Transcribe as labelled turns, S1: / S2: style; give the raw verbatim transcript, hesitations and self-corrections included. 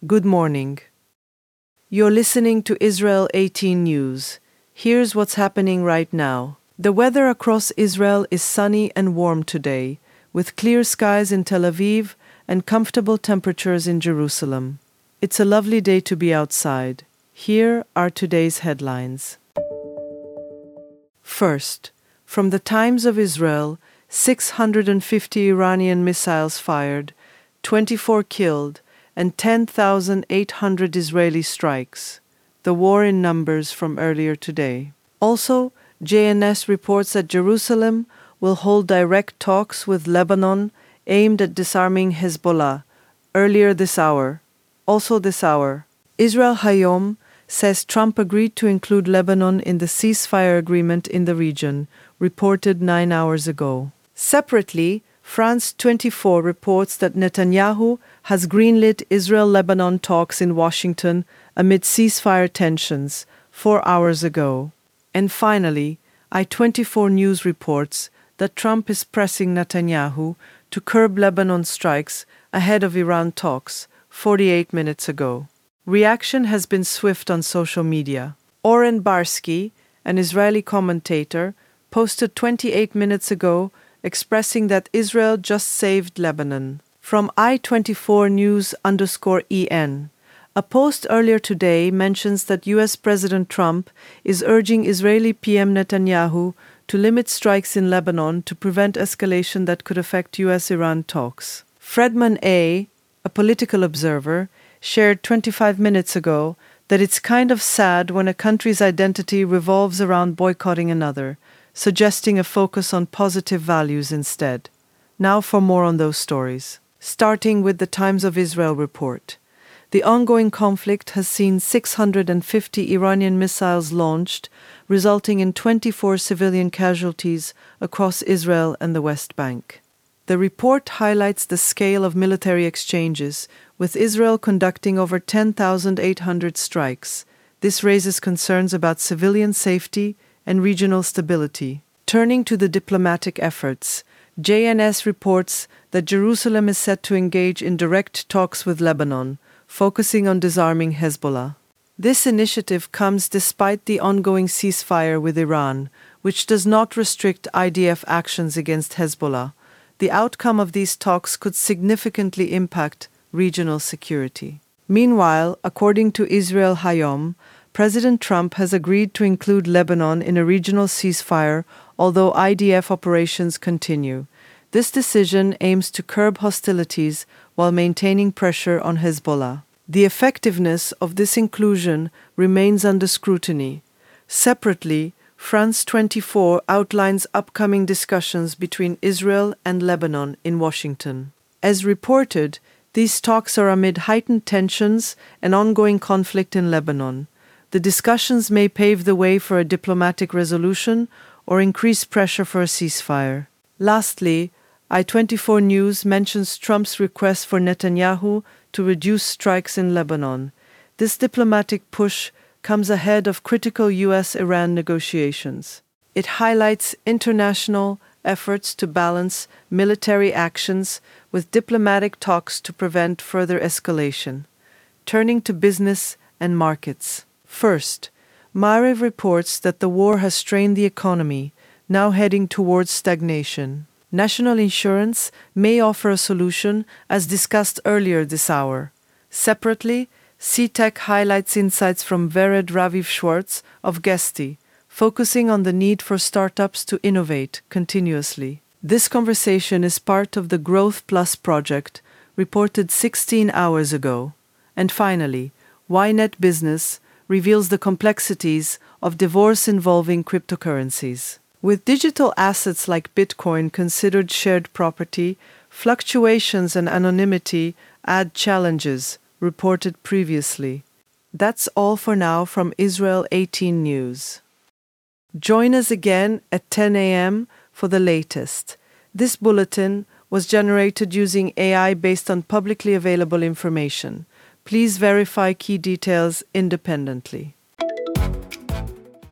S1: Good morning. You're listening to Israel eighteen News. Here's what's happening right now. The weather across Israel is sunny and warm today, with clear skies in Tel Aviv and comfortable temperatures in Jerusalem. It's a lovely day to be outside. Here are today's headlines. First, from the Times of Israel, six hundred fifty Iranian missiles fired, twenty-four killed, and ten thousand eight hundred Israeli strikes. The war in numbers from earlier today. Also, J N S reports that Jerusalem will hold direct talks with Lebanon aimed at disarming Hezbollah earlier this hour. Also this hour, Israel Hayom says Trump agreed to include Lebanon in the ceasefire agreement in the region, reported nine hours ago. Separately, France twenty-four reports that Netanyahu has greenlit Israel-Lebanon talks in Washington amid ceasefire tensions four hours ago. And finally, I twenty-four News reports that Trump is pressing Netanyahu to curb Lebanon strikes ahead of Iran talks forty-eight minutes ago. Reaction has been swift on social media. Oren Barsky, an Israeli commentator, posted twenty-eight minutes ago expressing that Israel just saved Lebanon. From I twenty-four News underscore En, a post earlier today mentions that U S President Trump is urging Israeli P M Netanyahu to limit strikes in Lebanon to prevent escalation that could affect U S Iran talks. Fredman A., a political observer, shared twenty-five minutes ago that it's kind of sad when a country's identity revolves around boycotting another, suggesting a focus on positive values instead. Now for more on those stories. Starting with the Times of Israel report. The ongoing conflict has seen six hundred fifty Iranian missiles launched, resulting in twenty-four civilian casualties across Israel and the West Bank. The report highlights the scale of military exchanges, with Israel conducting over ten thousand eight hundred strikes. This raises concerns about civilian safety and regional stability. Turning to the diplomatic efforts, J N S reports that Jerusalem is set to engage in direct talks with Lebanon, focusing on disarming Hezbollah. This initiative comes despite the ongoing ceasefire with Iran, which does not restrict I D F actions against Hezbollah. The outcome of these talks could significantly impact regional security. Meanwhile, according to Israel Hayom, President Trump has agreed to include Lebanon in a regional ceasefire, although I D F operations continue. This decision aims to curb hostilities while maintaining pressure on Hezbollah. The effectiveness of this inclusion remains under scrutiny. Separately, France twenty-four outlines upcoming discussions between Israel and Lebanon in Washington. As reported, these talks are amid heightened tensions and ongoing conflict in Lebanon. The discussions may pave the way for a diplomatic resolution or increase pressure for a ceasefire. Lastly, I twenty-four News mentions Trump's request for Netanyahu to reduce strikes in Lebanon. This diplomatic push comes ahead of critical U S Iran negotiations. It highlights international efforts to balance military actions with diplomatic talks to prevent further escalation. Turning to business and markets. First, Maariv reports that the war has strained the economy, now heading towards stagnation. National insurance may offer a solution, as discussed earlier this hour. Separately, C TEC highlights insights from Vered Raviv Schwartz of Gesti, focusing on the need for startups to innovate continuously. This conversation is part of the Growth Plus project, reported sixteen hours ago. And finally, Ynet Business reveals the complexities of divorce involving cryptocurrencies. With digital assets like Bitcoin considered shared property, fluctuations and anonymity add challenges, reported previously. That's all for now from Israel eighteen News. Join us again at ten a.m. for the latest. This bulletin was generated using A I based on publicly available information. Please verify key details independently.